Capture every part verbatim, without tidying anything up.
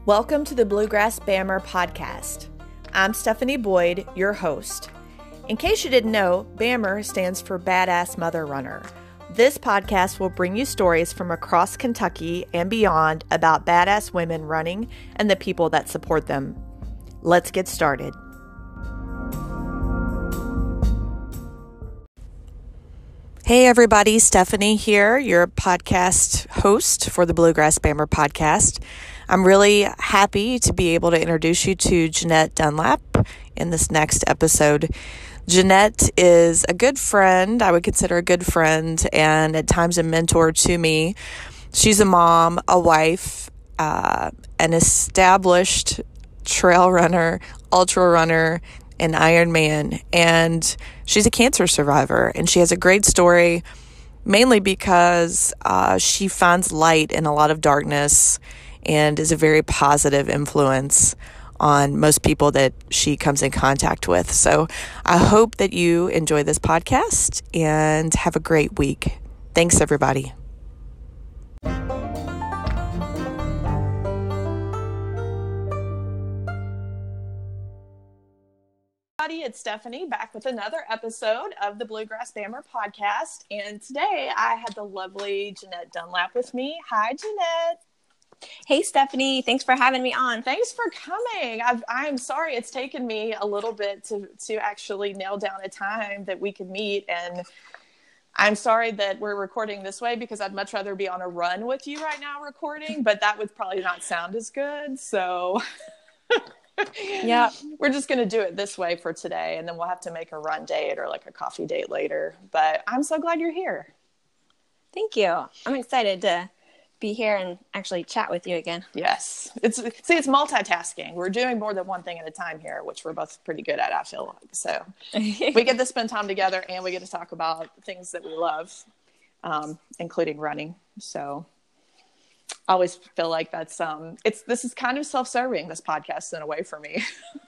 Welcome to the Bluegrass Bammer podcast. I'm Stephanie Boyd, your host. In case you didn't know, Bammer stands for Badass Mother Runner. This podcast will bring you stories from across Kentucky and beyond about badass women running and the people that support them. Let's get started. Hey everybody, Stephanie here, your podcast host for the Bluegrass Bammer podcast. I'm really happy to be able to introduce you to Jeanette Dunlap in this next episode. Jeanette is a good friend, I would consider a good friend, and at times a mentor to me. She's a mom, a wife, uh, an established trail runner, ultra runner, an Ironman, and she's a cancer survivor, and she has a great story, mainly because uh, she finds light in a lot of darkness and is a very positive influence on most people that she comes in contact with. So I hope that you enjoy this podcast and have a great week. Thanks, everybody. It's Stephanie back with another episode of the Bluegrass Bammer podcast. And today I had the lovely Jeanette Dunlap with me. Hi, Jeanette. Hey, Stephanie. Thanks for having me on. Thanks for coming. I've, I'm sorry it's taken me a little bit to, to actually nail down a time that we could meet. And I'm sorry that we're recording this way because I'd much rather be on a run with you right now recording, but that would probably not sound as good. So yeah, we're just going to do it this way for today. And then we'll have to make a run date or like a coffee date later. But I'm so glad you're here. Thank you. I'm excited to be here and actually chat with you again. Yes. It's see, it's multitasking. We're doing more than one thing at a time here, which we're both pretty good at, I feel like. So we get to spend time together and we get to talk about things that we love, um, including running. So I always feel like that's, um, it's, this is kind of self-serving, this podcast in a way for me.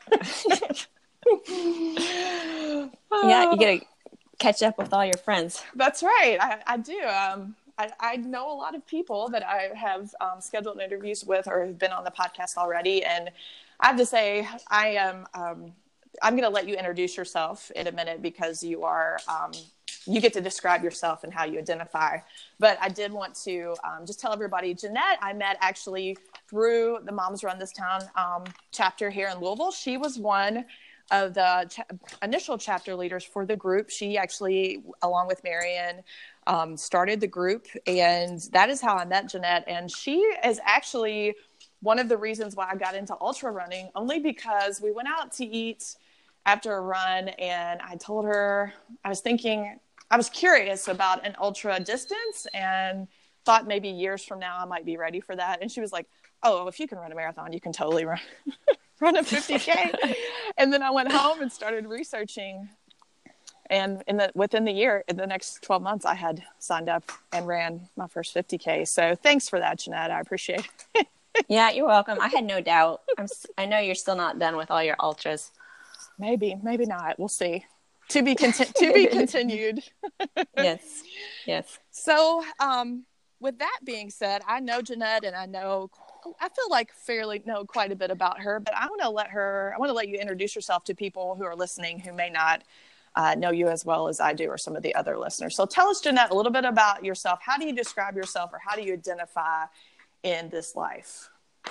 Yeah. You get to catch up with all your friends. That's right. I, I do. Um, I, I know a lot of people that I have um, scheduled interviews with or have been on the podcast already. And I have to say, I am, um, I'm going to let you introduce yourself in a minute because you are, um, you get to describe yourself and how you identify. But I did want to um, just tell everybody, Jeanette, I met actually through the Moms Run This Town um, chapter here in Louisville. She was one of the cha- initial chapter leaders for the group. She actually, along with Marion, um, started the group, and that is how I met Jeanette. And she is actually one of the reasons why I got into ultra running, only because we went out to eat after a run, and I told her, I was thinking, I was curious about an ultra distance and thought maybe years from now I might be ready for that. And she was like, oh, if you can run a marathon, you can totally run, run a fifty K. And then I went home and started researching. And in the within the year, in the next twelve months, I had signed up and ran my first fifty K. So thanks for that, Jeanette. I appreciate it. Yeah, you're welcome. I had no doubt. I'm, I know you're still not done with all your ultras. Maybe, maybe not. We'll see. To be conti- to be continued. Yes, yes. So um, with that being said, I know Jeanette, and I know, I feel like fairly know quite a bit about her, but I want to let her, I want to let you introduce yourself to people who are listening who may not uh, know you as well as I do or some of the other listeners. So tell us, Jeanette, a little bit about yourself. How do you describe yourself, or how do you identify in this life?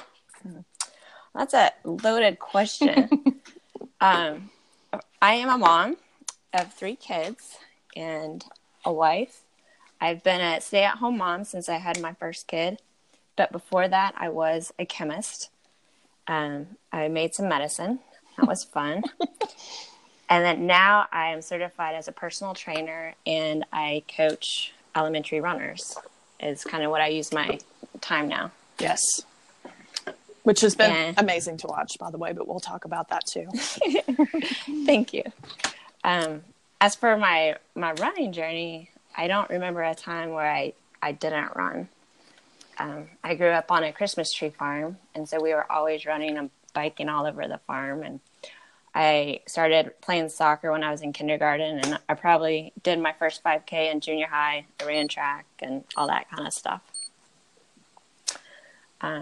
That's a loaded question. um, I am a mom of three kids and a wife. I've been a stay-at-home mom since I had my first kid, but before that, I was a chemist. Um, I made some medicine. That was fun. And then now I am certified as a personal trainer, and I coach elementary runners. Is kind of what I use my time now. Yes. Which has been and, amazing to watch, by the way, but we'll talk about that too. Thank you. Um, as for my, my running journey, I don't remember a time where I, I didn't run. Um, I grew up on a Christmas tree farm, and so we were always running and biking all over the farm. And I started playing soccer when I was in kindergarten, and I probably did my first five K in junior high. I ran track and all that kind of stuff. Um,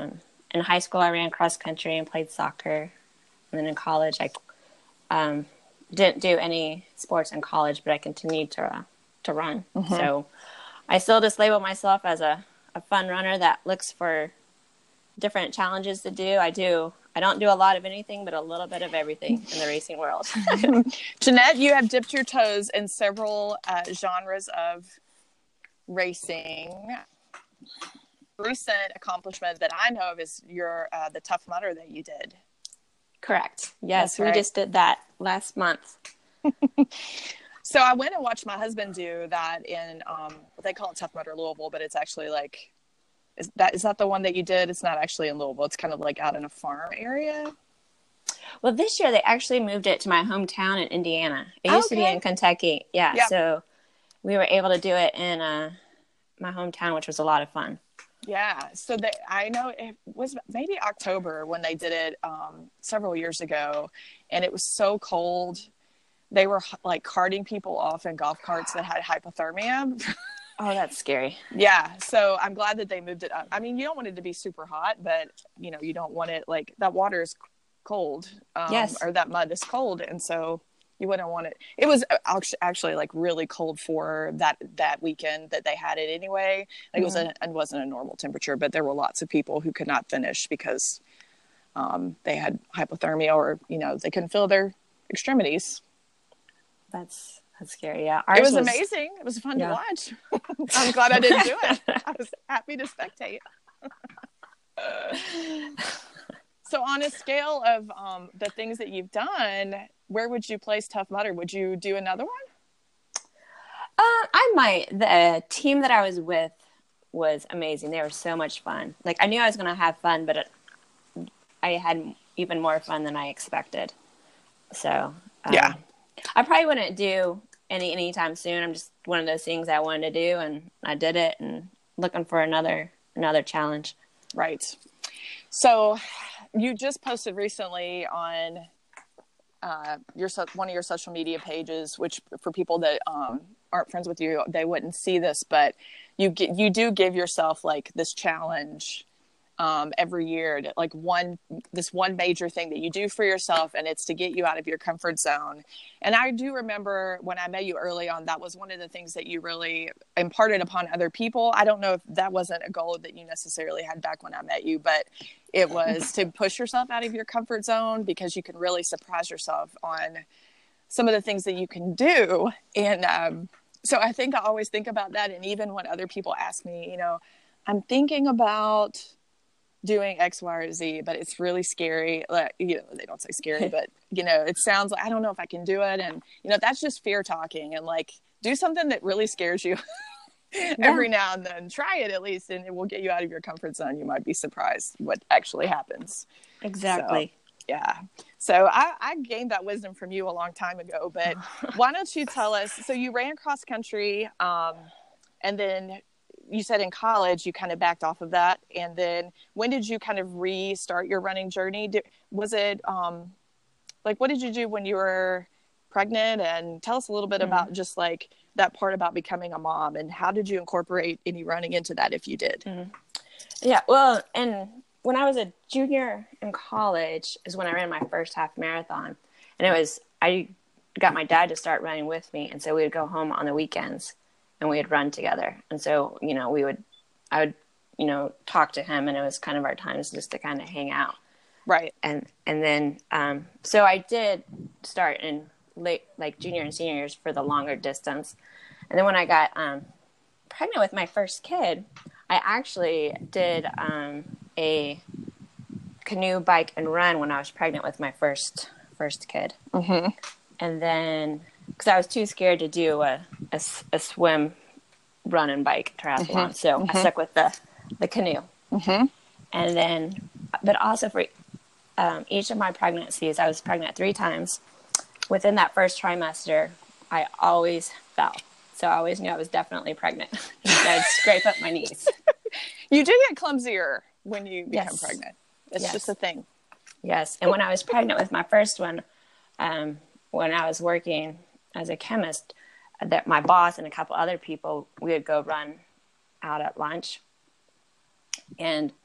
in high school, I ran cross country and played soccer. And then in college, I um, didn't do any sports in college, but I continued to uh, to run. Mm-hmm. So I still just label myself as a, a fun runner that looks for different challenges to do. I do. I don't do a lot of anything, but a little bit of everything in the racing world. Jeanette, you have dipped your toes in several uh, genres of racing. Recent accomplishment that I know of is your uh, the Tough Mudder that you did. Correct. Yes, That's we right. just did that last month. So I went and watched my husband do that in um, they call it Tough Mudder Louisville, but it's actually like is that is that the one that you did? It's not actually in Louisville. It's kind of like out in a farm area. Well, this year they actually moved it to my hometown in Indiana. It used okay. to be in Kentucky. Yeah, yep. So we were able to do it in uh, my hometown, which was a lot of fun. Yeah, so they, I know it was maybe October when they did it um, several years ago, and it was so cold. They were like carting people off in golf carts that had hypothermia. Oh, that's scary. Yeah, so I'm glad that they moved it up. I mean, you don't want it to be super hot, but you know, you don't want it like that water is cold. Um, yes. Or that mud is cold, and so you wouldn't want it. It was actually like really cold for that, that weekend that they had it anyway. Like mm-hmm. It was a, it wasn't a normal temperature, but there were lots of people who could not finish because um, they had hypothermia or, you know, they couldn't feel their extremities. That's, that's scary. Yeah. Ours it was, was amazing. It was fun yeah. to watch. I'm glad I didn't do it. I was happy to spectate. So on a scale of um, the things that you've done, where would you place Tough Mudder? Would you do another one? Uh, I might. The team that I was with was amazing. They were so much fun. Like I knew I was going to have fun, but it, I had even more fun than I expected. So um, yeah, I probably wouldn't do any anytime soon. I'm just one of those things I wanted to do, and I did it, and looking for another another challenge. Right. So you just posted recently on uh, your one of your social media pages, which for people that um, aren't friends with you, they wouldn't see this, but you get, you do give yourself like this challenge um, every year, to, like one this one major thing that you do for yourself, and it's to get you out of your comfort zone. And I do remember when I met you early on, that was one of the things that you really imparted upon other people. I don't know if that wasn't a goal that you necessarily had back when I met you, but it was to push yourself out of your comfort zone because you can really surprise yourself on some of the things that you can do. And um, so I think I always think about that. And even when other people ask me, you know, I'm thinking about doing X, Y, or Z, but it's really scary. Like, you know, they don't say scary, but you know, it sounds like, I don't know if I can do it. And, you know, that's just fear talking. And like, do something that really scares you yeah. every now and then. Try it at least, and it will get you out of your comfort zone. You might be surprised what actually happens. Exactly. So, yeah. So I, I gained that wisdom from you a long time ago, but why don't you tell us, so you ran cross country, um, and then you said in college you kind of backed off of that. And then when did you kind of restart your running journey? Did, was it um, like, what did you do when you were pregnant? And tell us a little bit mm-hmm. about just like that part about becoming a mom, and how did you incorporate any running into that if you did? Mm-hmm. Yeah, well, and when I was a junior in college is when I ran my first half marathon. And it was, I got my dad to start running with me. And so we would go home on the weekends and we would run together. And so, you know, we would, I would, you know, talk to him, and it was kind of our times just to kind of hang out. Right. And, and then, um, so I did start in late, like junior and senior years for the longer distance. And then when I got, um, pregnant with my first kid, I actually did, um, a canoe, bike, and run when I was pregnant with my first, first kid. Mm-hmm. And then, because I was too scared to do a, a, a swim, run, and bike triathlon. Mm-hmm. So mm-hmm. I stuck with the, the canoe. Mm-hmm. And then, but also for um, each of my pregnancies, I was pregnant three times. Within that first trimester, I always fell. So I always knew I was definitely pregnant. I'd scrape up my knees. You do get clumsier when you become yes. pregnant. It's yes. just a thing. Yes. And when I was pregnant with my first one, um, when I was working as a chemist, that my boss and a couple other people, we would go run out at lunch. And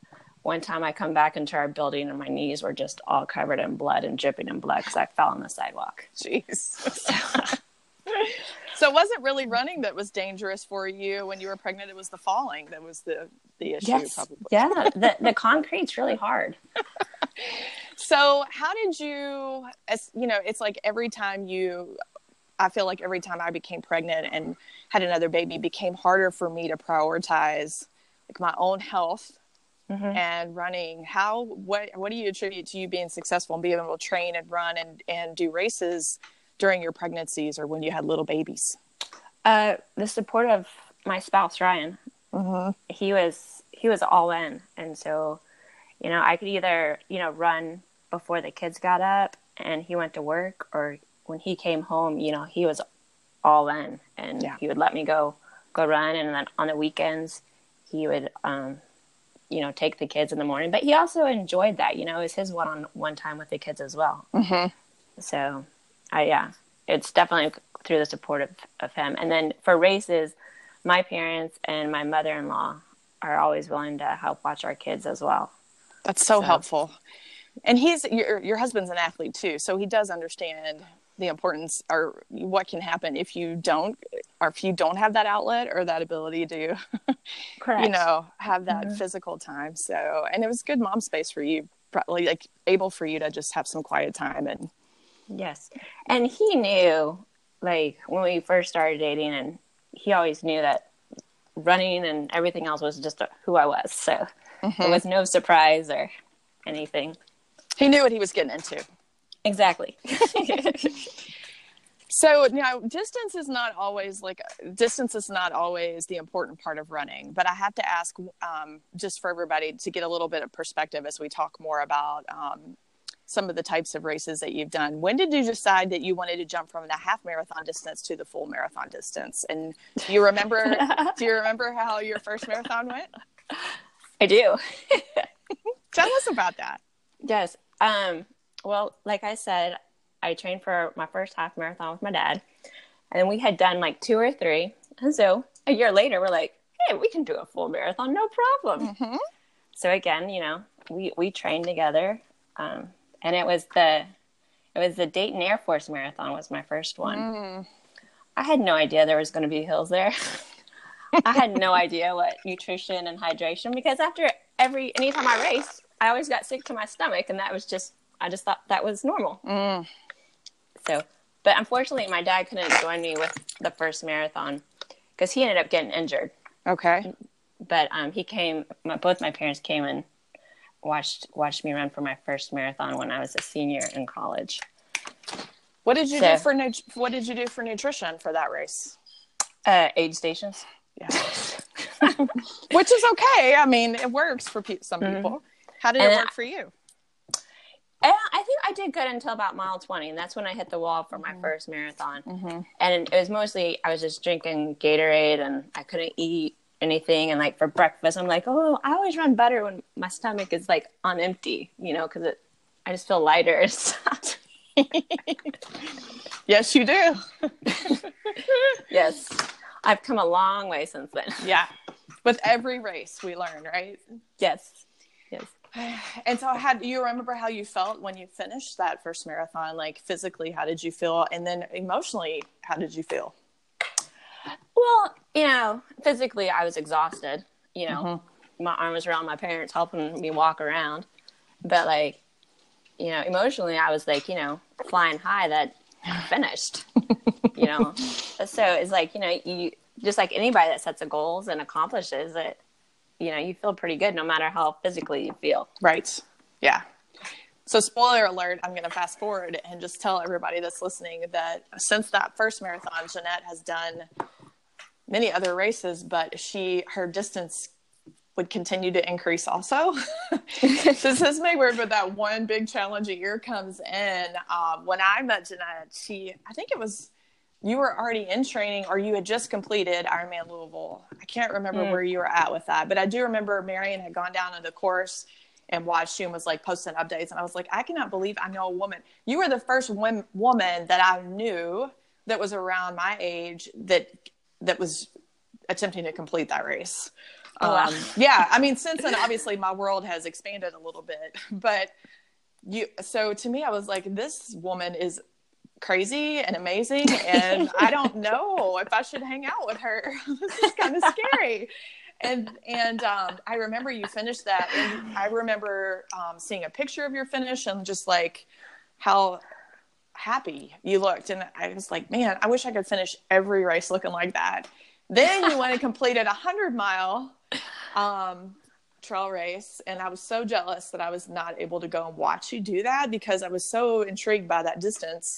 one time I come back into our building and my knees were just all covered in blood and dripping in blood because I fell on the sidewalk. Jeez. So, so it wasn't really running that was dangerous for you when you were pregnant. It was the falling that was the, the issue. Yes. Probably. Yeah. The, the concrete's really hard. So how did you, as you know, it's like every time you, I feel like every time I became pregnant and had another baby, it became harder for me to prioritize like my own health mm-hmm. and running. How, what, what do you attribute to you being successful and being able to train and run and, and do races during your pregnancies or when you had little babies? Uh, the support of my spouse, Ryan, mm-hmm. he was, he was all in. And so, you know, I could either, you know, run before the kids got up and he went to work, or when he came home, you know, he was all in and yeah. he would let me go, go run. And then on the weekends, he would, um, you know, take the kids in the morning, but he also enjoyed that, you know, it was his one-on-one time with the kids as well. Mm-hmm. So I, yeah, it's definitely through the support of, of him. And then for races, my parents and my mother-in-law are always willing to help watch our kids as well. That's so, so. helpful. And he's, your, your husband's an athlete too. So he does understand the importance or what can happen if you don't, or if you don't have that outlet or that ability to, Correct. you know, have that mm-hmm. physical time. So, and it was good mom space for you, probably like able for you to just have some quiet time. And yes. And he knew, like when we first started dating, and he always knew that running and everything else was just who I was. So mm-hmm. it was no surprise or anything. He knew what he was getting into. Exactly. So now distance is not always like distance is not always the important part of running, but I have to ask um, just for everybody to get a little bit of perspective as we talk more about um, some of the types of races that you've done. When did you decide that you wanted to jump from the half marathon distance to the full marathon distance? And do you remember, do you remember how your first marathon went? I do. Tell us about that. Yes. Um, well, like I said, I trained for my first half marathon with my dad, and then we had done like two or three. And so a year later, we're like, hey, we can do a full marathon. No problem. Mm-hmm. So again, you know, we, we trained together. Um, and it was the, it was the Dayton Air Force Marathon was my first one. Mm. I had no idea there was going to be hills there. I had no idea what nutrition and hydration, because after every, anytime I raced, I always got sick to my stomach, and that was just, I just thought that was normal. Mm. So, but unfortunately my dad couldn't join me with the first marathon because he ended up getting injured. Okay. But um, he came, my, both my parents came and watched, watched me run for my first marathon when I was a senior in college. What did you so, do for, nu- what did you do for nutrition for that race? Uh, aid stations. Yeah. Which is okay. I mean, it works for pe- some people. Mm-hmm. How did and it work I, for you? I think I did good until about mile twenty, and that's when I hit the wall for my mm-hmm. first marathon. Mm-hmm. And it was mostly, I was just drinking Gatorade, and I couldn't eat anything. And like for breakfast, I'm like, oh, I always run better when my stomach is like on empty, you know, because it, I just feel lighter. Yes, you do. Yes. I've come a long way since then. Yeah. With every race we learn, right? Yes. Yes. And so how do you remember how you felt when you finished that first marathon? Like physically, how did you feel? And then emotionally, how did you feel? Well, you know, physically I was exhausted, you know, mm-hmm. my arm was around my parents helping me walk around. But like, you know, emotionally I was like, you know, flying high that I finished, you know? So it's like, you know, you just like anybody that sets a goals and accomplishes it, you know, you feel pretty good no matter how physically you feel. Right. Yeah. So spoiler alert, I'm going to fast forward and just tell everybody that's listening that since that first marathon, Jeanette has done many other races, but she, her distance would continue to increase also. This is maybe weird, but that one big challenge a year comes in. Um, when I met Jeanette, she, I think it was, you were already in training or you had just completed Ironman Louisville. I can't remember mm. where you were at with that, but I do remember Marion had gone down on the course and watched you and was like posting updates. And I was like, I cannot believe I know a woman. You were the first wom- woman that I knew that was around my age that, that was attempting to complete that race. Oh, wow. Um, yeah, I mean, since then, obviously, my world has expanded a little bit. But you, so to me, I was like, this woman is crazy and amazing, and I don't know if I should hang out with her. This is kind of scary. And and um, I remember you finished that, and I remember um, seeing a picture of your finish and just like how happy you looked. And I was like, man, I wish I could finish every race looking like that. Then you went and completed a hundred mile um, trail race. And I was so jealous that I was not able to go and watch you do that, because I was so intrigued by that distance,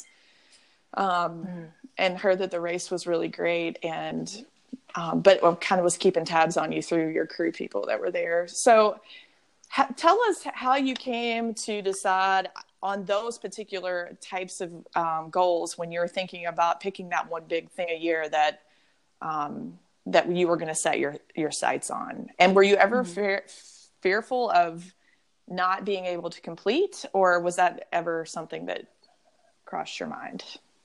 um, mm. and heard that the race was really great. And, um, but I kind of was keeping tabs on you through your crew people that were there. So ha- tell us how you came to decide on those particular types of um, goals when you're thinking about picking that one big thing a year that, um, that you were going to set your, your sights on. And were you ever mm-hmm. fear, fearful of not being able to complete, or was that ever something that crossed your mind?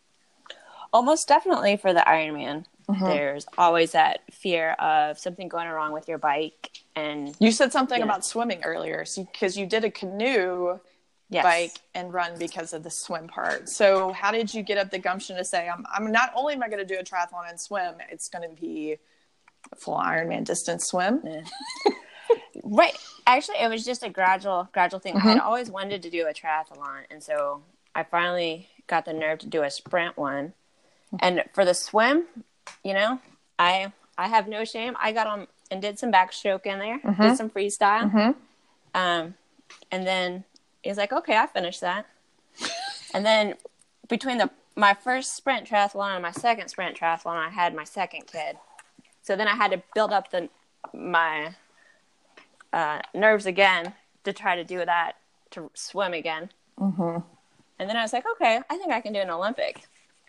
Almost definitely for the Ironman. Mm-hmm. There's always that fear of something going wrong with your bike. And you said something you know, about swimming earlier, so because you did a canoe yes. bike and run because of the swim part. So how did you get up the gumption to say, I'm, I'm not only am I going to do a triathlon and swim, it's going to be a full Ironman distance swim? Yeah. Right. Actually, it was just a gradual, gradual thing. Mm-hmm. I had always wanted to do a triathlon. And so I finally got the nerve to do a sprint one. And for the swim, you know, I, I have no shame. I got on and did some backstroke in there, mm-hmm. did some freestyle. Mm-hmm. Um, and then he's like, okay, I finished that. And then between the my first sprint triathlon and my second sprint triathlon, I had my second kid. So then I had to build up the my uh, nerves again to try to do that, to swim again. Mm-hmm. And then I was like, okay, I think I can do an Olympic.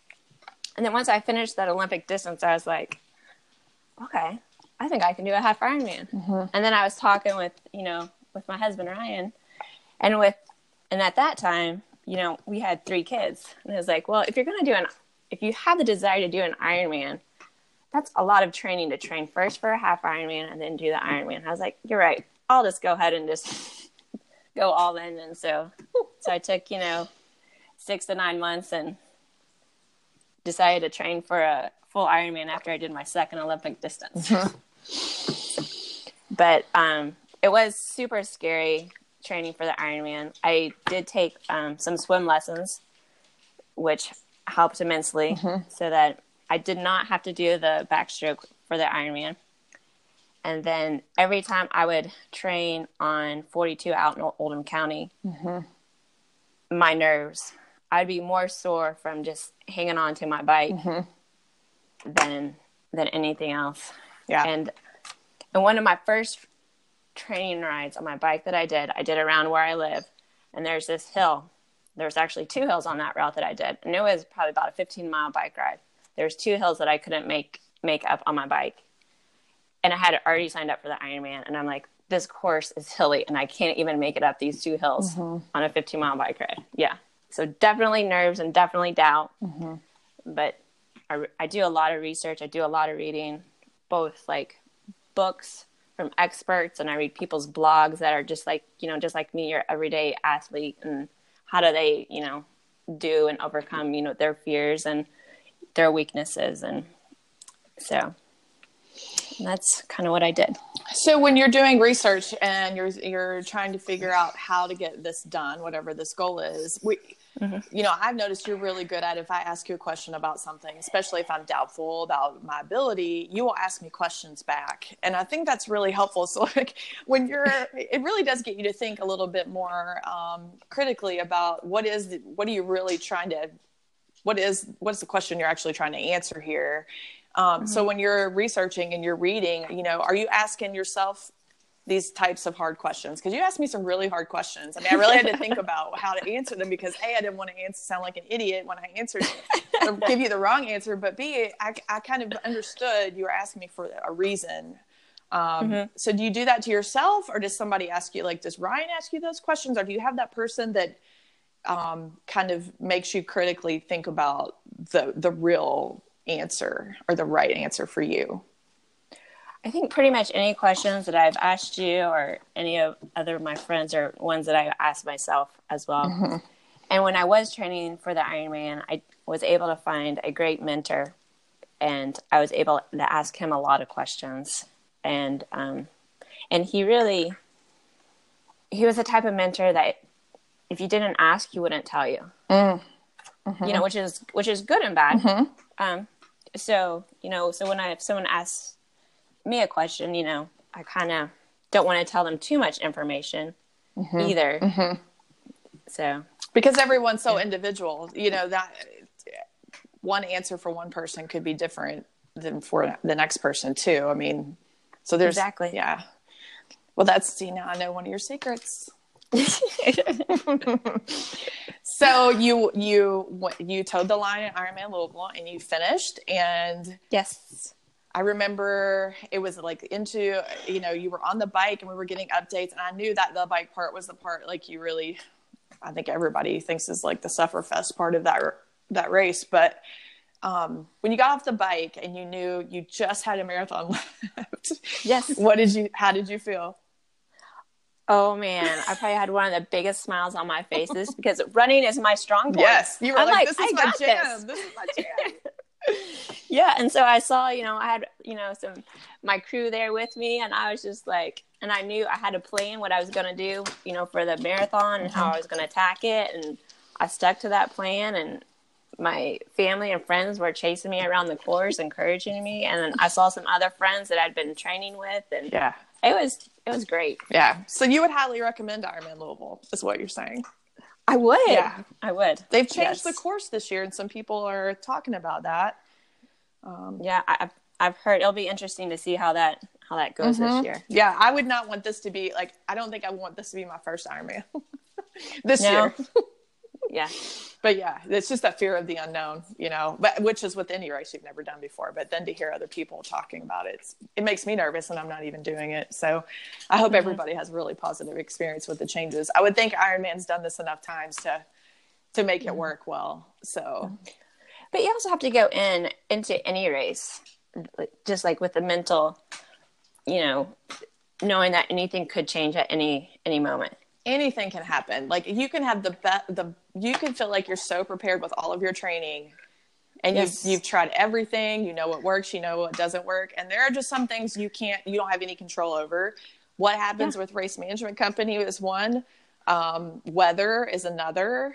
And then once I finished that Olympic distance, I was like, okay, I think I can do a half Ironman. Mm-hmm. And then I was talking with, you know, with my husband, Ryan, and with, and at that time, you know, we had three kids. And I was like, well, if you're going to do an, if you have the desire to do an Ironman, that's a lot of training to train first for a half Ironman and then do the Ironman. I was like, you're right. I'll just go ahead and just go all in. And so, so I took, you know, six to nine months and decided to train for a full Ironman after I did my second Olympic distance. Mm-hmm. But um, it was super scary training for the Ironman. I did take um, some swim lessons, which helped immensely, mm-hmm. so that I did not have to do the backstroke for the Ironman. And then every time I would train on forty-two out in Oldham County, mm-hmm. my nerves, I'd be more sore from just hanging on to my bike mm-hmm. than than anything else. Yeah. And and one of my first training rides on my bike that I did, I did around where I live, and there's this hill. There's actually two hills on that route that I did, and it was probably about a fifteen mile bike ride. There's two hills that I couldn't make make up on my bike, and I had already signed up for the Ironman, and I'm like, this course is hilly, and I can't even make it up these two hills mm-hmm. on a fifteen mile bike ride. Yeah. So definitely nerves and definitely doubt, mm-hmm. but I, I do a lot of research. I do a lot of reading, both like books from experts, and I read people's blogs that are just like, you know, just like me, your everyday athlete, and how do they, you know, do and overcome, you know, their fears and their weaknesses. And so that's kind of what I did. So when you're doing research and you're you're trying to figure out how to get this done, whatever this goal is, we, mm-hmm. you know, I've noticed you're really good at, if I ask you a question about something, especially if I'm doubtful about my ability, you will ask me questions back. And I think that's really helpful. So like when you're, it really does get you to think a little bit more um, critically about what is, the, what are you really trying to, what is, what's the question you're actually trying to answer here? Um, mm-hmm. So when you're researching and you're reading, you know, are you asking yourself these types of hard questions? Because you asked me some really hard questions. I mean, I really had to think about how to answer them, because A, I didn't want to answer, sound like an idiot when I answered or give you the wrong answer. But B, I, I kind of understood you were asking me for a reason. Um, mm-hmm. So do you do that to yourself, or does somebody ask you, like, does Ryan ask you those questions? Or do you have that person that um, kind of makes you critically think about the the real answer or the right answer for you? I think pretty much any questions that I've asked you or any of other of my friends are ones that I asked myself as well. Mm-hmm. And when I was training for the Ironman, I was able to find a great mentor, and I was able to ask him a lot of questions. And um, and he really, he was the type of mentor that if you didn't ask, he wouldn't tell you. Mm. Mm-hmm. You know, which is which is good and bad. Mm-hmm. Um, so you know, so when I if someone asks me a question, you know, I kind of don't want to tell them too much information mm-hmm. either. Mm-hmm. So because everyone's so yeah. individual, you know, that one answer for one person could be different than for the next person too. I mean, so there's exactly yeah. Well, that's see now I know one of your secrets. So you you you towed the line at Ironman Louisville and you finished, and yes, I remember it was like into, you know, you were on the bike and we were getting updates, and I knew that the bike part was the part like you really, I think everybody thinks is like the sufferfest part of that that race. But um, when you got off the bike and you knew you just had a marathon left, yes, what did you? How did you feel? Oh man, I probably had one of the biggest smiles on my faces because running is my strong point. Yes, you were I'm like, like, "This is I my got jam. This. This is my jam." Yeah, and so I saw, you know, I had, you know, some my crew there with me, and I was just like, and I knew I had a plan what I was going to do, you know, for the marathon and mm-hmm. how I was going to attack it, and I stuck to that plan, and my family and friends were chasing me around the course, encouraging me, and then I saw some other friends that I'd been training with, and yeah, it was it was great. Yeah, so you would highly recommend Ironman Louisville, is what you're saying? I would. Yeah, I would. They've changed yes. the course this year, and some people are talking about that. Um, yeah, I, I've heard it'll be interesting to see how that how that goes mm-hmm. this year. Yeah, I would not want this to be like. I don't think I want this to be my first Ironman this no. year. Yeah, but yeah, it's just that fear of the unknown, you know. But which is with any race you've never done before. But then to hear other people talking about it, it's, it makes me nervous, and I'm not even doing it. So I hope mm-hmm. everybody has a really positive experience with the changes. I would think Ironman's done this enough times to to make mm-hmm. it work well. So. But you also have to go in into any race, just like with the mental, you know, knowing that anything could change at any any moment. Anything can happen. Like you can have the be- the you can feel like you're so prepared with all of your training, and yes. you've you've tried everything. You know what works. You know what doesn't work. And there are just some things you can't. You don't have any control over. What happens yeah. with race management company is one. Um, weather is another.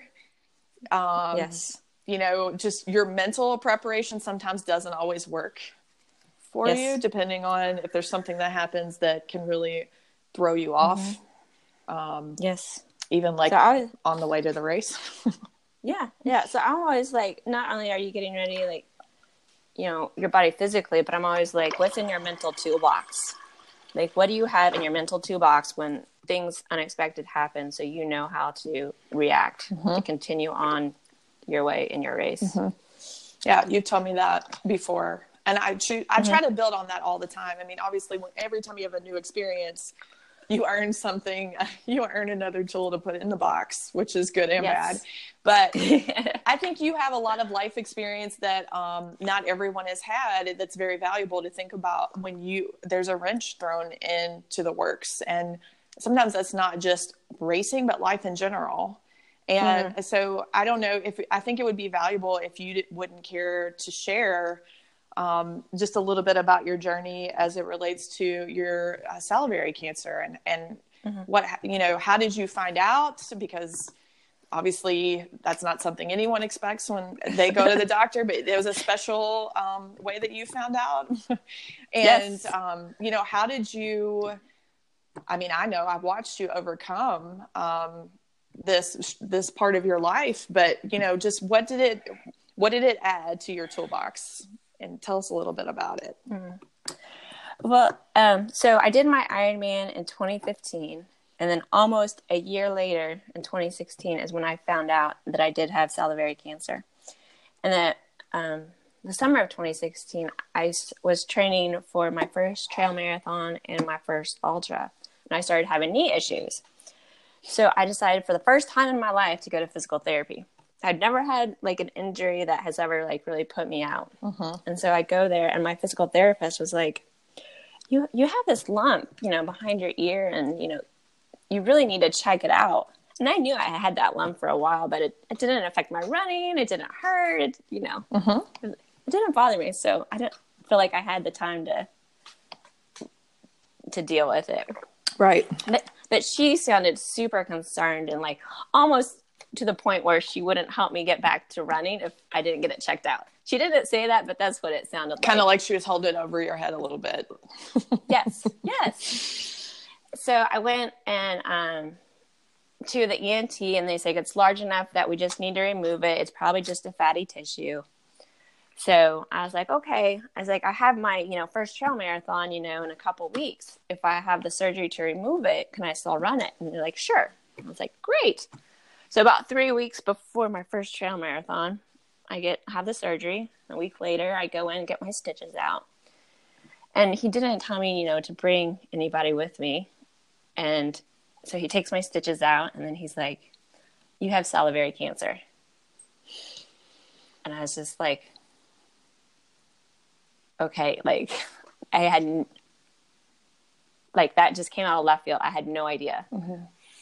Um, yes. You know, just your mental preparation sometimes doesn't always work for yes. you, depending on if there's something that happens that can really throw you off. Mm-hmm. Um, yes. Even like so I, on the way to the race. yeah. Yeah. So I'm always like, not only are you getting ready, like, you know, your body physically, but I'm always like, what's in your mental toolbox? Like, what do you have in your mental toolbox when things unexpected happen, so you know how to react mm-hmm. to continue on your way in your race. Mm-hmm. Yeah, you've told me that before. And I, cho- I mm-hmm. try to build on that all the time. I mean, obviously, when, every time you have a new experience, you earn something, you earn another tool to put in the box, which is good and yes. bad. But I think you have a lot of life experience that um, not everyone has had that's very valuable to think about when you there's a wrench thrown into the works. And sometimes that's not just racing, but life in general. And mm-hmm. so I don't know if I think it would be valuable if you wouldn't care to share um, just a little bit about your journey as it relates to your uh, salivary cancer and, and mm-hmm. what, you know, how did you find out? Because obviously that's not something anyone expects when they go to the doctor, but there was a special um, way that you found out. and, yes. um, you know, how did you, I mean, I know I've watched you overcome um, this this part of your life, but you know, just what did it what did it add to your toolbox? And tell us a little bit about it. Mm-hmm. Well, um, so I did my Ironman in twenty fifteen, and then almost a year later, in twenty sixteen, is when I found out that I did have salivary cancer. And that um, the summer of twenty sixteen, I was training for my first trail marathon and my first ultra, and I started having knee issues. So I decided for the first time in my life to go to physical therapy. I'd never had like an injury that has ever like really put me out. Uh-huh. And so I go there and my physical therapist was like, you you have this lump, you know, behind your ear, and you know, you really need to check it out. And I knew I had that lump for a while, but it, it didn't affect my running. It didn't hurt. It, you know, mm-hmm. it, it didn't bother me. So I didn't feel like I had the time to to deal with it. Right. But, but she sounded super concerned and like almost to the point where she wouldn't help me get back to running if I didn't get it checked out. She didn't say that, but that's what it sounded like. Kind of like she was holding it over your head a little bit. Yes. Yes. So I went and um, to the E N T, and they said it's large enough that we just need to remove it. It's probably just a fatty tissue. So I was like, okay. I was like, I have my, you know, first trail marathon, you know, in a couple weeks. If I have the surgery to remove it, can I still run it? And they're like, sure. I was like, great. So about three weeks before my first trail marathon, I get have the surgery. A week later, I go in and get my stitches out. And he didn't tell me, you know, to bring anybody with me. And so he takes my stitches out, and then he's like, you have salivary cancer. And I was just like, okay, like I hadn't, like that just came out of left field. I had no idea. Mm-hmm.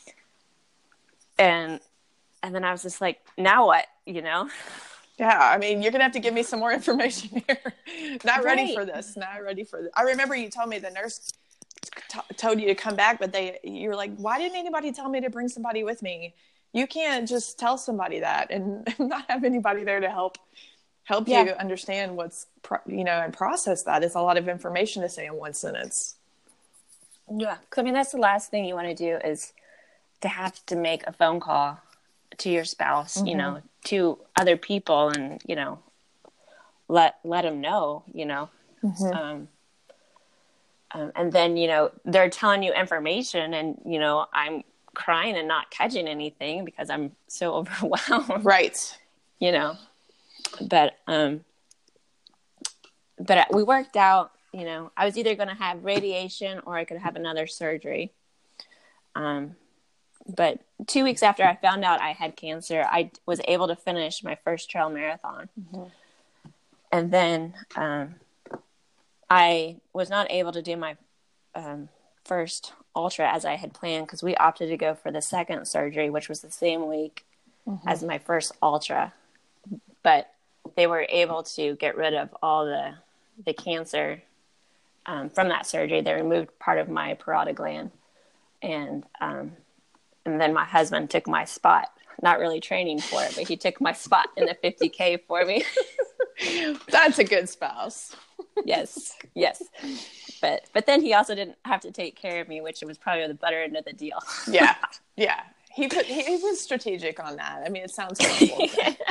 And, and then I was just like, now what, you know? Yeah. I mean, you're going to have to give me some more information here. Not right. ready for this. Not ready for this. I remember you told me the nurse t- told you to come back, but they, you were like, why didn't anybody tell me to bring somebody with me? You can't just tell somebody that and not have anybody there to help help yeah. you understand what's, you know, and process that. It's a lot of information to say in one sentence. Yeah. Cause I mean, that's the last thing you want to do is to have to make a phone call to your spouse, mm-hmm. you know, to other people and, you know, let, let them know, you know, mm-hmm. um, um, and then, you know, they're telling you information and, you know, I'm crying and not catching anything because I'm so overwhelmed. Right. You know, but, um, but we worked out, you know, I was either going to have radiation or I could have another surgery. Um, but two weeks after I found out I had cancer, I was able to finish my first trail marathon. Mm-hmm. And then, um, I was not able to do my, um, first ultra as I had planned because we opted to go for the second surgery, which was the same week mm-hmm. as my first ultra. But they were able to get rid of all the the cancer um, from that surgery. They removed part of my parotid gland, and um, and then my husband took my spot. Not really training for it, but he took my spot in the fifty K for me. That's a good spouse. Yes, yes. But but then he also didn't have to take care of me, which was probably the better end of the deal. Yeah, yeah. He put he, he was strategic on that. I mean, it sounds horrible.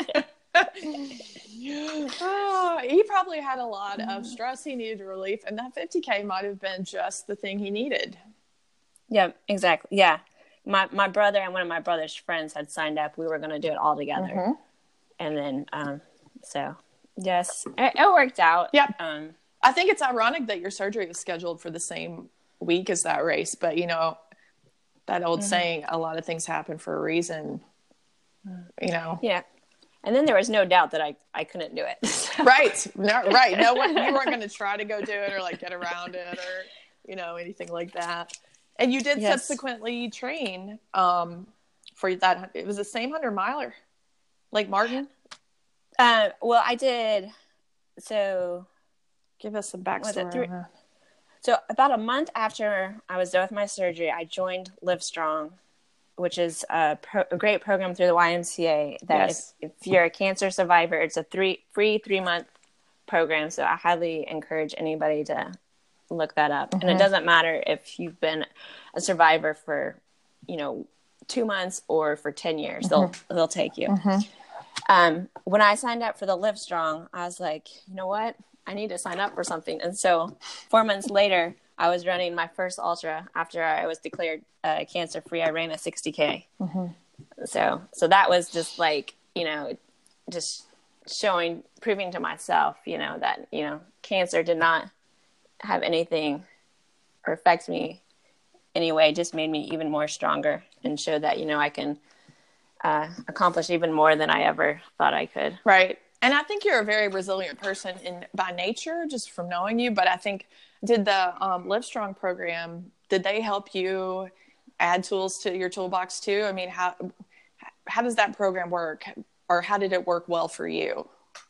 Oh, he probably had a lot of stress. He needed relief, and that fifty K might have been just the thing he needed. Yeah, exactly. Yeah, my my brother and one of my brother's friends had signed up. We were going to do it all together, mm-hmm. and then um, so yes, it, it worked out. Yep. Um, I think it's ironic that your surgery was scheduled for the same week as that race, but you know that old mm-hmm. saying: a lot of things happen for a reason. You know. Yeah. And then there was no doubt that I, I couldn't do it. So. Right. No, right. No one, you weren't going to try to go do it or like get around it or, you know, anything like that. And you did yes. subsequently train um, for that. It was the same hundred miler, Lake Martin. Uh, well, I did. So give us some backstory. Three, so about a month after I was done with my surgery, I joined Livestrong, which is a, pro- a great program through the Y M C A that yes. if, if you're a cancer survivor, it's a three free three month program. So I highly encourage anybody to look that up. Mm-hmm. And it doesn't matter if you've been a survivor for, you know, two months or for ten years, mm-hmm. they'll, they'll take you. Mm-hmm. Um, when I signed up for the Livestrong, I was like, you know what? I need to sign up for something. And so four months later, I was running my first ultra after I was declared uh, cancer free. I ran a sixty K. Mm-hmm. So, so that was just like, you know, just showing, proving to myself, you know, that, you know, cancer did not have anything or affect me anyway. It just made me even more stronger and showed that, you know, I can uh, accomplish even more than I ever thought I could. Right. And I think you're a very resilient person in by nature, just from knowing you. But I think, did the um, Livestrong program, did they help you add tools to your toolbox too? I mean, how how does that program work, or how did it work well for you?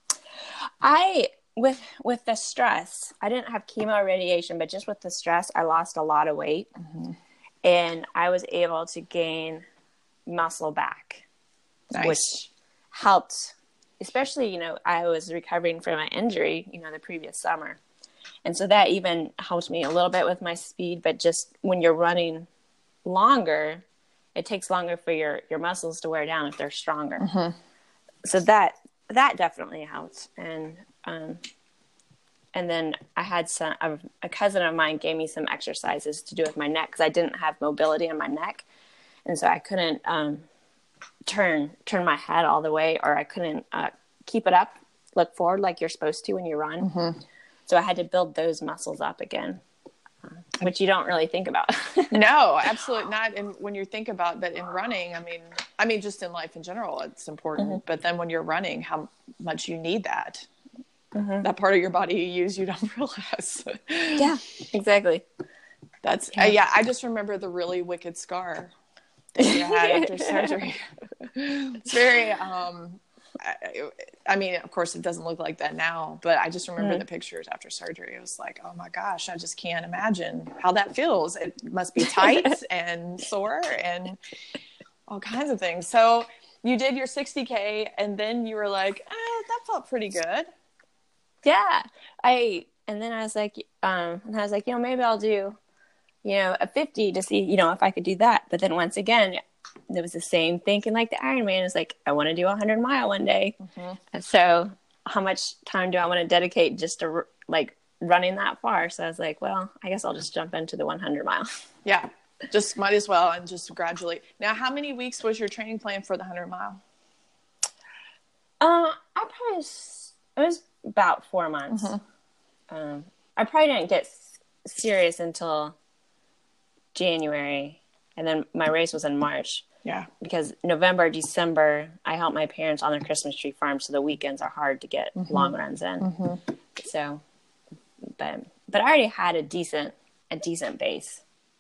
I with with the stress, I didn't have chemo or radiation, but just with the stress, I lost a lot of weight, mm-hmm. and I was able to gain muscle back, nice. Which helped. Especially, you know, I was recovering from an injury, you know, the previous summer. And so that even helped me a little bit with my speed. But just when you're running longer, it takes longer for your, your muscles to wear down if they're stronger. Mm-hmm. So that that definitely helped. And um, and then I had some, a, a cousin of mine gave me some exercises to do with my neck because I didn't have mobility in my neck. And so I couldn't... Um, turn turn my head all the way, or I couldn't uh, keep it up, look forward like you're supposed to when you run. Mm-hmm. So I had to build those muscles up again, uh, which you don't really think about. No, absolutely not. And when you think about that in running, I mean, I mean, just in life in general, it's important. Mm-hmm. But then when you're running, how much you need that, mm-hmm. that part of your body you use, you don't realize. Yeah, exactly. That's, yeah. Uh, yeah, I just remember the really wicked scar that you had after surgery. It's very, um, I, I mean, of course it doesn't look like that now, but I just remember mm. the pictures after surgery. It was like, oh my gosh, I just can't imagine how that feels. It must be tight and sore and all kinds of things. So you did your sixty K and then you were like, eh, that felt pretty good. Yeah. I, and then I was like, um, and I was like, you know, maybe I'll do, you know, a fifty to see, you know, if I could do that. But then once again, it was the same thinking like the Ironman is like, I want to do a hundred mile one day. Mm-hmm. And so how much time do I want to dedicate just to like running that far? So I was like, well, I guess I'll just jump into the one hundred mile. Yeah. Just might as well. And just gradually. Now, how many weeks was your training plan for the hundred mile? Uh, I probably, it was about four months. Mm-hmm. Um, I probably didn't get serious until January, and then my race was in March. Yeah. Because November, December, I help my parents on their Christmas tree farm, so the weekends are hard to get mm-hmm. long runs in. Mm-hmm. So, but but I already had a decent a decent base.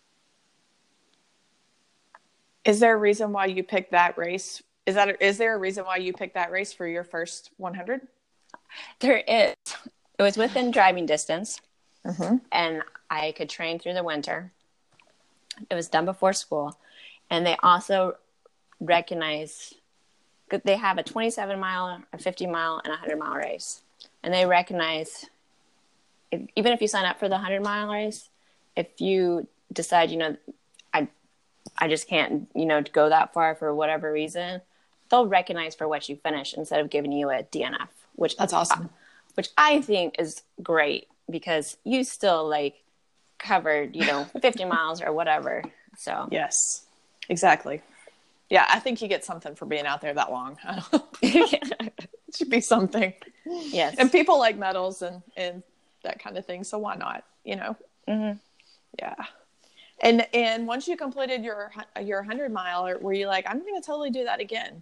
Is there a reason why you picked that race? Is that is there a reason why you picked that race for your first one hundred? There is. It was within driving distance, mm-hmm. and I could train through the winter. It was done before school, and they also recognize they have a twenty-seven mile, a fifty mile, and a hundred mile race, and they recognize if, even if you sign up for the hundred mile race, if you decide, you know, I, I just can't, you know, go that far for whatever reason, they'll recognize for what you finish instead of giving you a D N F, which that's awesome, which I think is great because you still like covered, you know, fifty miles or whatever. So yes, exactly. Yeah, I think you get something for being out there that long. It should be something. Yes. And people like medals and, and that kind of thing. So why not, you know? Mm-hmm. Yeah. And and once you completed your your hundred mile, were you like, I'm going to totally do that again?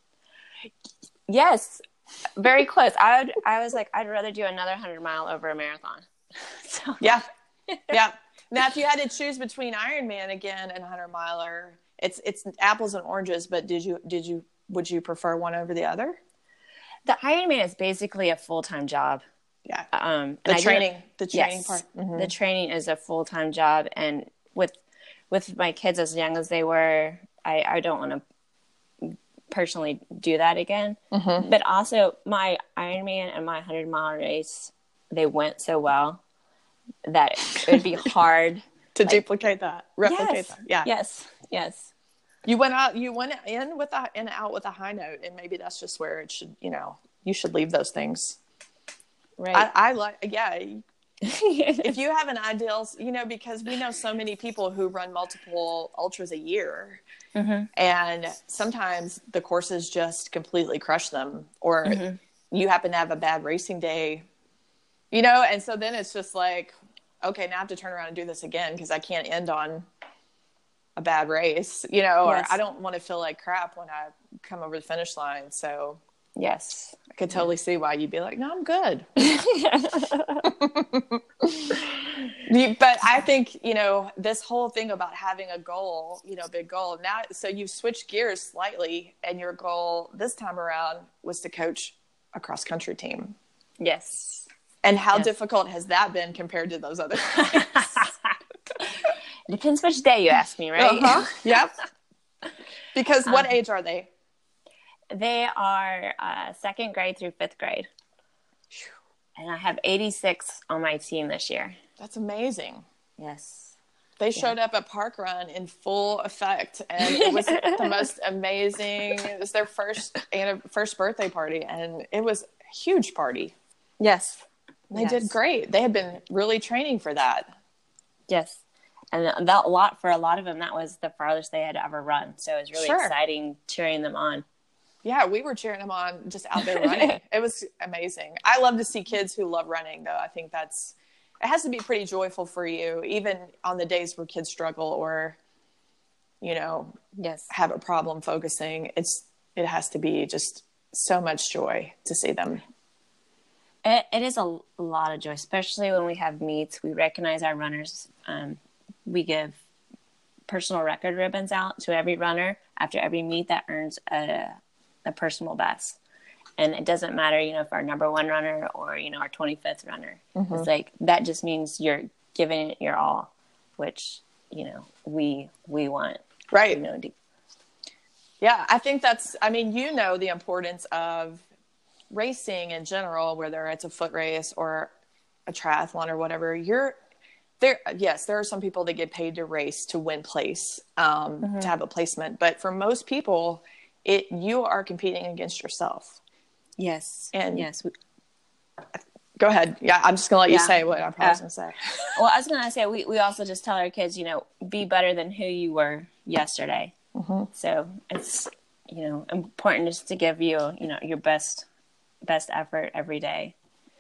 Yes, very close. I would. I was like, I'd rather do another hundred mile over a marathon. So yeah, yeah. Now, if you had to choose between Ironman again and a hundred miler, it's it's apples and oranges. But did you did you would you prefer one over the other? The Ironman is basically a full time job. Yeah. Um, the training, the training yes, part. Mm-hmm. The training is a full time job, and with with my kids as young as they were, I, I don't want to personally do that again. Mm-hmm. But also, my Ironman and my hundred mile race, they went so well that it would be hard to like, duplicate that, replicate yes, that. Yeah. Yes. Yes. You went out. You went in with a and out with a high note, and maybe that's just where it should. You know, you should leave those things. Right. I, I like. Yeah. If you have an ideal, you know, because we know so many people who run multiple ultras a year, mm-hmm. and sometimes the courses just completely crush them, or mm-hmm. you happen to have a bad racing day, you know, and so then it's just like, okay, now I have to turn around and do this again because I can't end on a bad race, you know, yes. or I don't want to feel like crap when I come over the finish line. So Yes. I could totally see why you'd be like, no, I'm good. You, but I think, you know, this whole thing about having a goal, you know, big goal now, so you've switched gears slightly, and your goal this time around was to coach a cross country team. Yes. And how yes. difficult has that been compared to those other things? Depends which day you ask me, right? Uh-huh. Yep. Because what um, age are they? They are uh, second grade through fifth grade. And I have eighty-six on my team this year. That's amazing. Yes. They showed yeah. up at Park Run in full effect, and it was the most amazing. It was their first first birthday party, and it was a huge party. Yes. They yes. did great. They had been really training for that. Yes. And that a lot for a lot of them, that was the farthest they had ever run. So it was really sure. exciting cheering them on. Yeah, we were cheering them on just out there running. It was amazing. I love to see kids who love running, though. I think that's, it has to be pretty joyful for you, even on the days where kids struggle or, you know, yes. have a problem focusing. It's, it has to be just so much joy to see them. It, it is a lot of joy, especially when we have meets. We recognize our runners. Um, we give personal record ribbons out to every runner after every meet that earns a a personal best. And it doesn't matter, you know, if our number one runner or, you know, our twenty-fifth runner. Mm-hmm. It's like, that just means you're giving it your all, which, you know, we, we want. Right. You know, to... Yeah. I think that's, I mean, you know, the importance of racing in general, whether it's a foot race or a triathlon or whatever. You're there. Yes. There are some people that get paid to race to win place, um, mm-hmm. to have a placement. But for most people, It you are competing against yourself. Yes. And yes. We, go ahead. Yeah, I'm just gonna let yeah. you say what I probably was gonna say. Well, I was gonna say we, we also just tell our kids, you know, be better than who you were yesterday. Mm-hmm. So it's, you know, important just to give you, you know, your best best effort every day.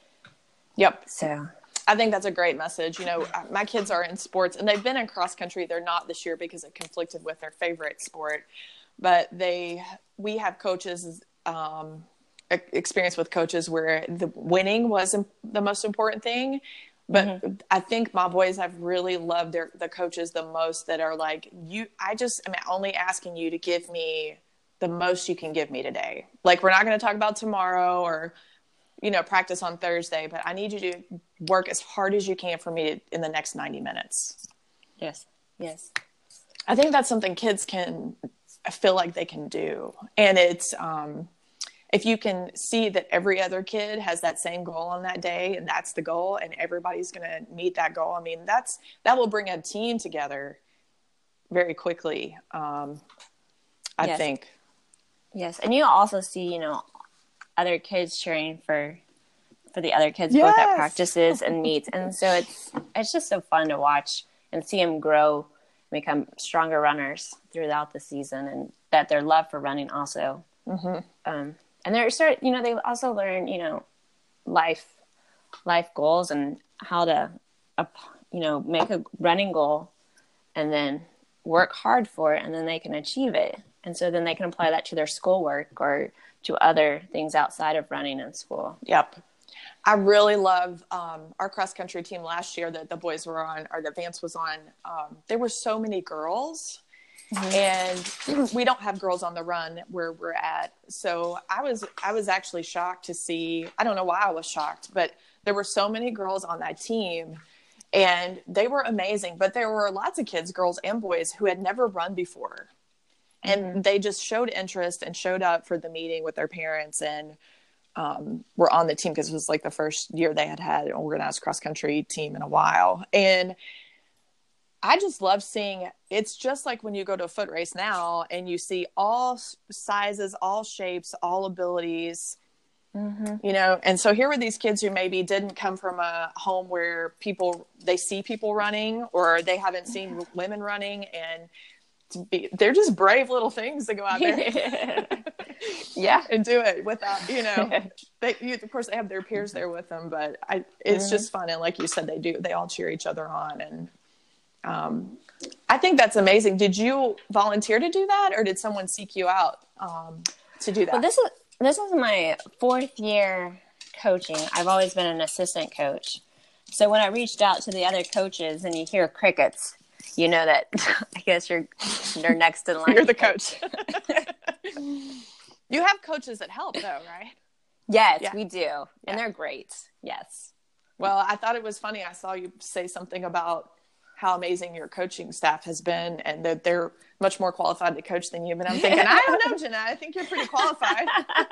Yep. So I think that's a great message. You know, my kids are in sports, and they've been in cross country. They're not this year because it conflicted with their favorite sport. But they, we have coaches, um, experience with coaches where the winning was the most important thing. But mm-hmm. I think my boys have really loved their, the coaches the most that are like, you, I just am only asking you to give me the most you can give me today. Like, we're not going to talk about tomorrow or, you know, practice on Thursday, but I need you to work as hard as you can for me in the next ninety minutes. Yes. Yes. I think that's something kids can I feel like they can do. And it's, um, if you can see that every other kid has that same goal on that day, and that's the goal, and everybody's going to meet that goal. I mean, that's, that will bring a team together very quickly. Um, I yes. think. Yes. And you also see, you know, other kids cheering for, for the other kids, yes. both at practices and meets. And so it's, it's just so fun to watch and see them grow, become stronger runners throughout the season, and that their love for running also. Mm-hmm. Um, and they're start, you know, they also learn, you know, life, life goals and how to, uh, you know, make a running goal and then work hard for it, and then they can achieve it. And so then they can apply that to their schoolwork or to other things outside of running in school. Yep. I really love um, our cross country team last year that the boys were on, or that Vance was on. Um, there were so many girls, mm-hmm. and we don't have girls on the run where we're at. So I was, I was actually shocked to see, I don't know why I was shocked, but there were so many girls on that team, and they were amazing. But there were lots of kids, girls and boys, who had never run before. And mm-hmm. they just showed interest and showed up for the meeting with their parents, and um, were on the team because it was like the first year they had had an organized cross country team in a while. And I just love seeing, it's just like when you go to a foot race now and you see all sizes, all shapes, all abilities, mm-hmm. you know? And so here were these kids who maybe didn't come from a home where people, they see people running, or they haven't seen women running, and to be, they're just brave little things to go out there. Yeah. And do it without, you know, they, you, of course they have their peers there with them, but I, it's mm-hmm. just fun. And like you said, they do, they all cheer each other on. And, um, I think that's amazing. Did you volunteer to do that, or did someone seek you out, um, to do that? Well, this is, this is my fourth year coaching. I've always been an assistant coach. So when I reached out to the other coaches and you hear crickets, you know that I guess you're you're next in line. You're the coach. You have coaches that help though, right? Yes, yeah. we do. Yeah. And they're great. Yes. Well, I thought it was funny. I saw you say something about how amazing your coaching staff has been and that they're much more qualified to coach than you. But I'm thinking, I don't know, Jeanette, I think you're pretty qualified.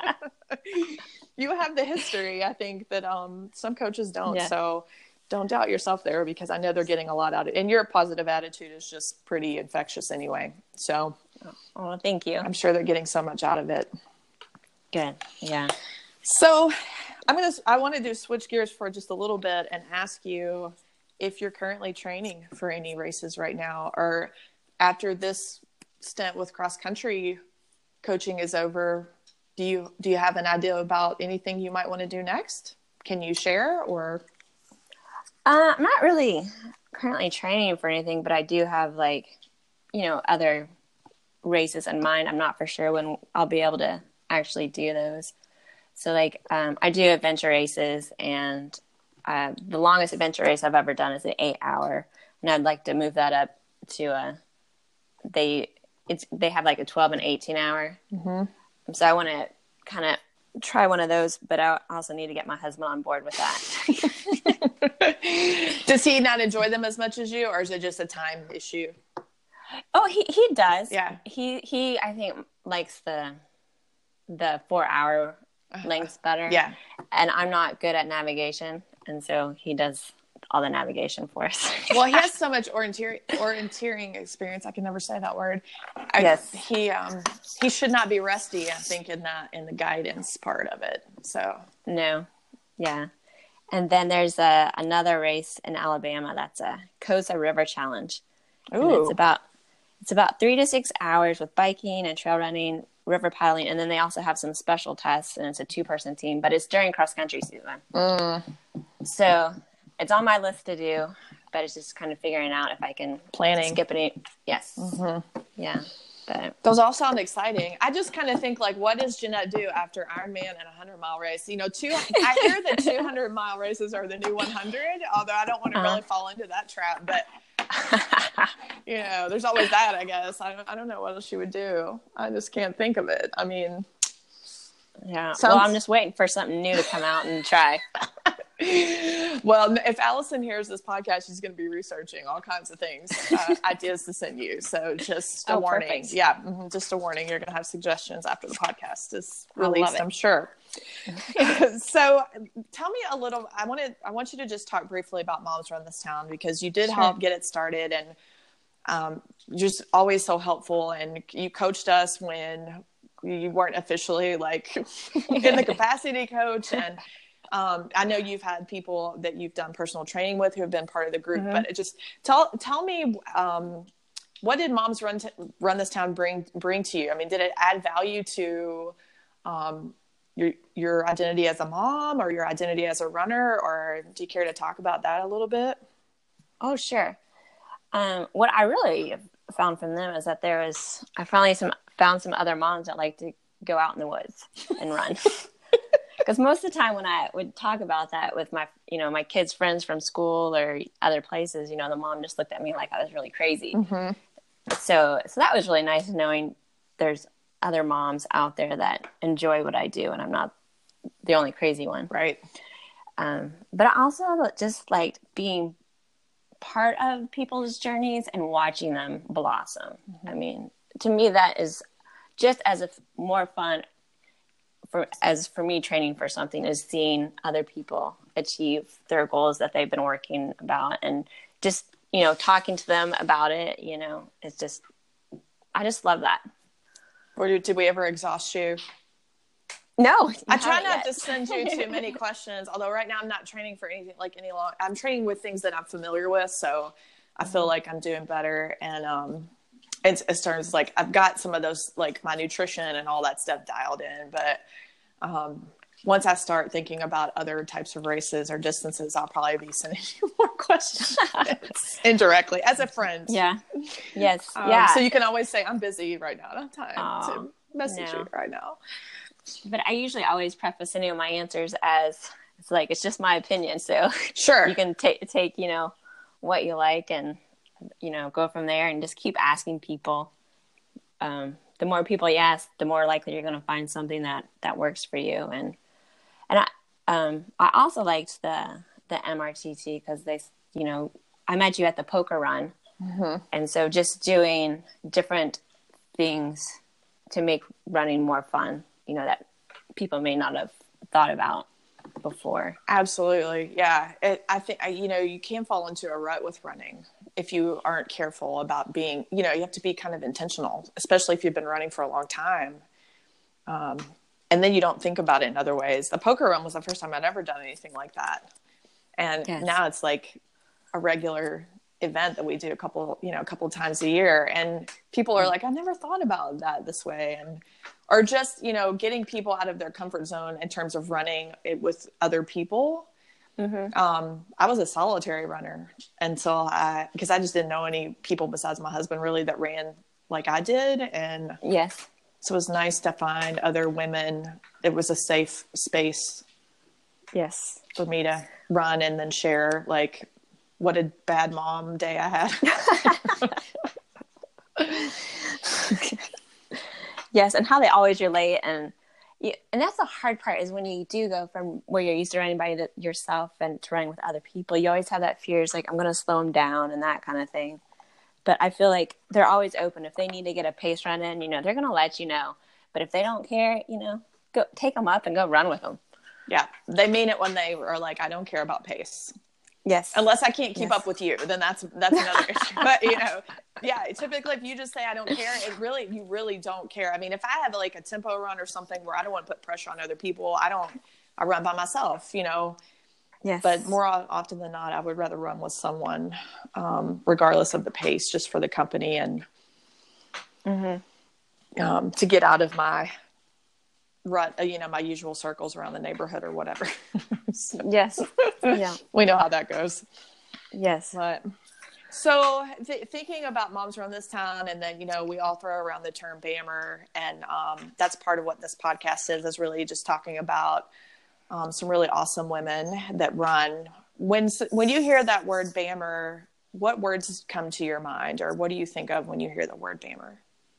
You have the history, I think, that um, some coaches don't. Yeah. So don't doubt yourself there, because I know they're getting a lot out of it. And your positive attitude is just pretty infectious anyway. So oh, thank you. I'm sure they're getting so much out of it. Good. Yeah. So I'm going to, I wanted to switch gears for just a little bit and ask you if you're currently training for any races right now, or after this stint with cross country coaching is over, do you, do you have an idea about anything you might want to do next? Can you share or? Uh, I'm not really currently training for anything, but I do have like, you know, other races in mind. I'm not for sure when I'll be able to actually do those. So like, um, I do adventure races, and uh, the longest adventure race I've ever done is an eight hour. And I'd like to move that up to a, they, it's, they have like a twelve and eighteen hour. Mm-hmm. So I want to kind of try one of those, but I also need to get my husband on board with that. Does he not enjoy them as much as you, or is it just a time issue? Oh, he, he does. Yeah. He, he, I think likes the, the four hour lengths better. Yeah. And I'm not good at navigation. And so he does all the navigation for us. Well, he has so much orienteering, orienteering experience. I can never say that word. I, yes. He, um, he should not be rusty, I think, in that, in the guidance part of it. So. No. Yeah. And then there's a, another race in Alabama. That's a Kosa River Challenge. Ooh. And it's about, it's about three to six hours with biking and trail running, river paddling. And then they also have some special tests, and it's a two person team, but it's during cross country season. Mm. So it's on my list to do, but it's just kind of figuring out if I can planning skip it. Yes. Mm-hmm. Yeah. But those all sound exciting. I just kind of think, like, what does Jeanette do after Ironman and a hundred mile race? You know, two, I hear that two hundred mile races are the new one hundred, although I don't want to uh-huh. really fall into that trap, but you know, there's always that, I guess. I don't, I don't know what else she would do. I just can't think of it. I mean, yeah. Sounds... Well, I'm just waiting for something new to come out and try. Well, if Allison hears this podcast, she's going to be researching all kinds of things, uh, ideas to send you. So just a oh, warning. Perfect. Yeah. Mm-hmm, just a warning. You're going to have suggestions after the podcast is released, I'm sure. So tell me a little, I wanted, I want you to just talk briefly about Moms Run This Town, because you did sure. help get it started, and um, just always so helpful. And you coached us when you weren't officially like in the capacity coach. And Um, I know you've had people that you've done personal training with who have been part of the group, mm-hmm. but it just tell, tell me, um, what did Moms Run, t- Run This Town bring, bring to you? I mean, did it add value to, um, your, your identity as a mom or your identity as a runner, or do you care to talk about that a little bit? Oh, sure. Um, what I really found from them is that there was, I finally some, found some other moms that like to go out in the woods and run. Because most of the time when I would talk about that with my, you know, my kids' friends from school or other places, you know, the mom just looked at me like I was really crazy. Mm-hmm. So, so that was really nice knowing there's other moms out there that enjoy what I do, and I'm not the only crazy one. Right. Um, but I also just liked being part of people's journeys and watching them blossom. Mm-hmm. I mean, to me, that is just as a f- more fun For, as for me, training for something is seeing other people achieve their goals that they've been working about, and just, you know, talking to them about it, you know, it's just, I just love that. Or did, did we ever exhaust you? No. I try not yet. to send you too many questions, although right now I'm not training for anything like any long, I'm training with things that I'm familiar with. So I feel like I'm doing better. And, um, It's, as terms of like, I've got some of those, like my nutrition and all that stuff dialed in, but um, once I start thinking about other types of races or distances, I'll probably be sending you more questions indirectly as a friend. Yeah. Yes. Um, yeah. So you can always say, I'm busy right now. I don't have time oh, to message no. you right now. but I usually always preface any of my answers as it's like, it's just my opinion. So sure, you can take, take, you know, what you like and, you know, go from there and just keep asking people. Um, the more people you ask, the more likely you're going to find something that, that works for you. And, and I, um, I also liked the, the M R T T because they, you know, I met you at the poker run. Mm-hmm. And so just doing different things to make running more fun, you know, that people may not have thought about before. Absolutely. Yeah. It, I think, you know, you can fall into a rut with running if you aren't careful about being, you know, you have to be kind of intentional, especially if you've been running for a long time. Um, and then you don't think about it in other ways. The poker run was the first time I'd ever done anything like that. And yes. Now it's like a regular event that we do a couple, you know, a couple of times a year. And people are like, I never thought about that this way. And, or just, you know, getting people out of their comfort zone in terms of running it with other people. Mm-hmm. Um, I was a solitary runner until I, because I just didn't know any people besides my husband really that ran like I did. And yes, so it was nice to find other women. It was a safe space. Yes. For me to run and then share like what a bad mom day I had. Yes. And how they always relate. And you, and that's the hard part is when you do go from where you're used to running by the, yourself and to running with other people, you always have that fear. It's like, I'm going to slow them down and that kind of thing. But I feel like they're always open. If they need to get a pace run in, you know, they're going to let you know. But if they don't care, you know, go take them up and go run with them. Yeah. They mean it when they are like, I don't care about pace. Yes. Unless I can't keep yes. up with you, then that's, that's another issue. But you know, yeah, typically if you just say, I don't care, it really, you really don't care. I mean, if I have like a tempo run or something where I don't want to put pressure on other people, I don't, I run by myself, you know? Yes. But more often than not, I would rather run with someone, um, regardless of the pace, just for the company and, mm-hmm. um, to get out of my rut, you know, my usual circles around the neighborhood or whatever. So, yes. Yeah. We know how that goes. Yes. But so th- thinking about Moms Run This Town, and then, you know, we all throw around the term BAMR, and um, that's part of what this podcast is, is really just talking about um, some really awesome women that run. When, when you hear that word BAMR, what words come to your mind, or what do you think of when you hear the word BAMR?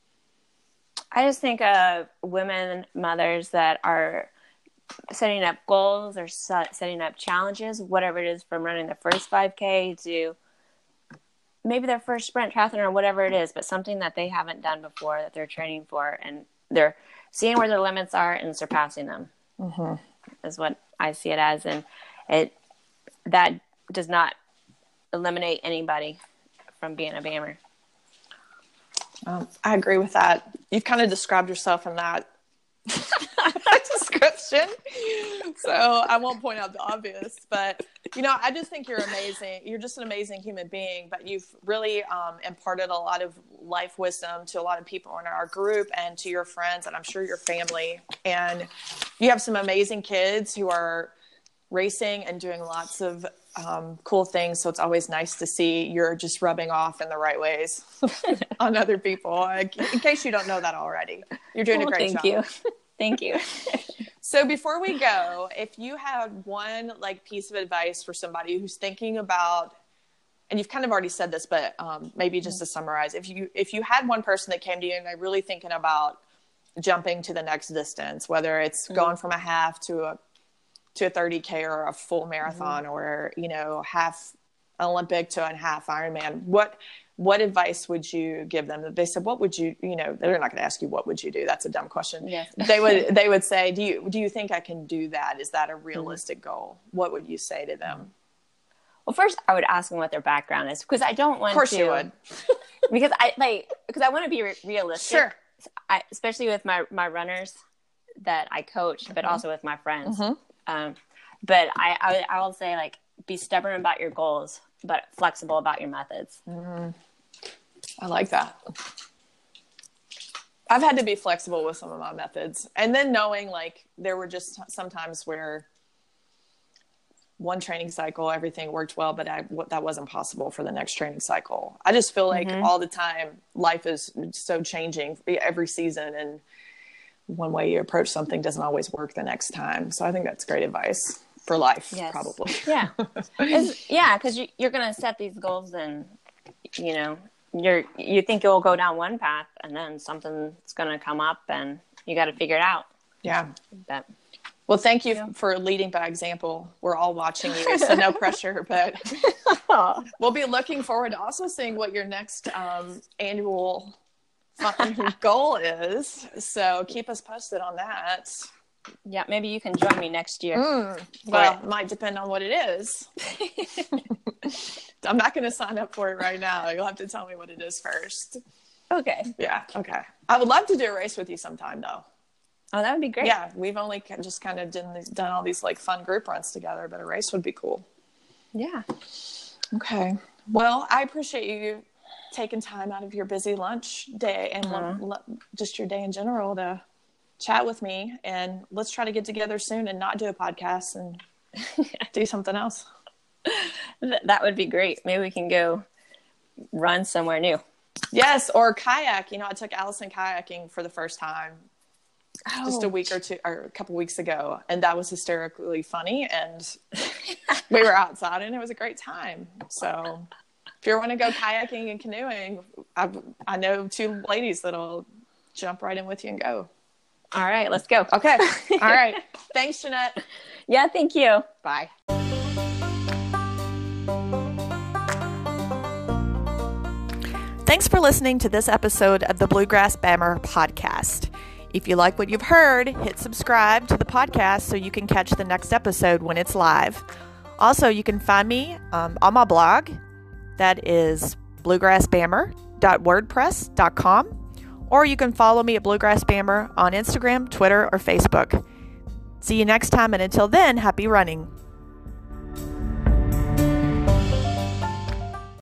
I just think of women, mothers that are setting up goals or setting up challenges, whatever it is, from running the first five K to maybe their first sprint triathlon or whatever it is, but something that they haven't done before that they're training for, and they're seeing where their limits are and surpassing them. Mm-hmm. Is what I see it as. And it, that does not eliminate anybody from being a BAMR. Um, I agree with that. You've kind of described yourself in that description, so I won't point out the obvious, but you know, I just think you're amazing. You're just an amazing human being, but you've really um, imparted a lot of life wisdom to a lot of people in our group and to your friends, and I'm sure your family. And you have some amazing kids who are racing and doing lots of um, cool things. So it's always nice to see you're just rubbing off in the right ways on other people. In case you don't know that already, you're doing well, a great thank job. Thank you. Thank you. So before we go, if you had one like piece of advice for somebody who's thinking about, and you've kind of already said this, but um, maybe just to summarize, if you, if you had one person that came to you and they're really thinking about jumping to the next distance, whether it's mm-hmm. going from a half to a, to a thirty K or a full marathon, mm-hmm. or, you know, half Olympic to a half Ironman, what, what advice would you give them? They said, what would you, you know, they're not going to ask you, what would you do? That's a dumb question. Yes. They would, they would say, do you, do you think I can do that? Is that a realistic mm-hmm. goal? What would you say to them? Well, first I would ask them what their background is, because I don't want to, of course to, you would. because I like, because I want to be re- realistic, sure. I, especially with my, my runners that I coach, but mm-hmm. also with my friends. Mm-hmm. Um, but I, I, I will say, like, be stubborn about your goals, but flexible about your methods. Mm-hmm. I like that. I've had to be flexible with some of my methods, and then knowing like there were just some times where one training cycle, everything worked well, but I, that wasn't possible for the next training cycle. I just feel like mm-hmm. all the time life is so changing every season. And one way you approach something doesn't always work the next time. So I think that's great advice for life, Yes. probably. Yeah. It's, yeah, because you, you're going to set these goals and, you know, you're you think you'll go down one path and then something's going to come up and you got to figure it out. Yeah. But, well, thank you yeah. for leading by example. We're all watching you, so no pressure, but we'll be looking forward to also seeing what your next um, annual goal is. So keep us posted on that. Yeah, maybe you can join me next year. Mm, well, it might depend on what it is. I'm not going to sign up for it right now. You'll have to tell me what it is first. Okay. Yeah. Okay. I would love to do a race with you sometime, though. Oh, that would be great. Yeah. We've only just kind of done, these, done all these like fun group runs together, but a race would be cool. Yeah. Okay. Well, I appreciate you taking time out of your busy lunch day and Uh-huh. lo- lo- just your day in general to chat with me. And let's try to get together soon and not do a podcast and do something else. That would be great. Maybe we can go run somewhere new. Yes, or kayak. You know, I took Allison kayaking for the first time Oh. just a week or two, or a couple weeks ago, and that was hysterically funny. And we were outside, and it was a great time. So, if you want to go kayaking and canoeing, I, I know two ladies that'll jump right in with you and go. All right, let's go. Okay. All right. Thanks, Jeanette. Yeah, thank you. Bye. Thanks for listening to this episode of the Bluegrass Bammer podcast. If you like what you've heard, hit subscribe to the podcast so you can catch the next episode when it's live. Also, you can find me um, on my blog. That is bluegrass bammer dot wordpress dot com. Or you can follow me at Bluegrass Bammer on Instagram, Twitter, or Facebook. See you next time, and until then, happy running.